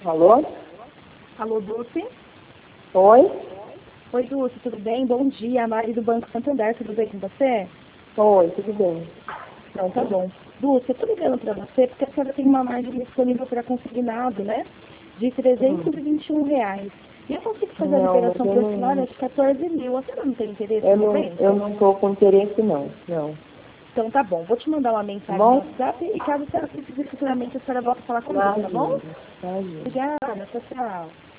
Alô? Alô, Dulce? Oi? Oi, Dulce, tudo bem? Bom dia, a Mari do Banco Santander, tudo bem com você? Oi, tudo bem. Então, tá bom. Dulce, eu tô ligando pra você porque a senhora tem uma margem disponível para consignado, né? De R$ 321. E eu consigo fazer a Não, mas liberação eu para esse não, lado de 14 mil. A senhora não tem interesse eu no não, momento? eu não tô com interesse não, não. Então tá bom, vou te mandar uma mensagem no Bom? WhatsApp e caso a senhora precise futuramente, a senhora volta a falar comigo, tá bom? Imagina, imagina. Obrigada, tchau, tchau.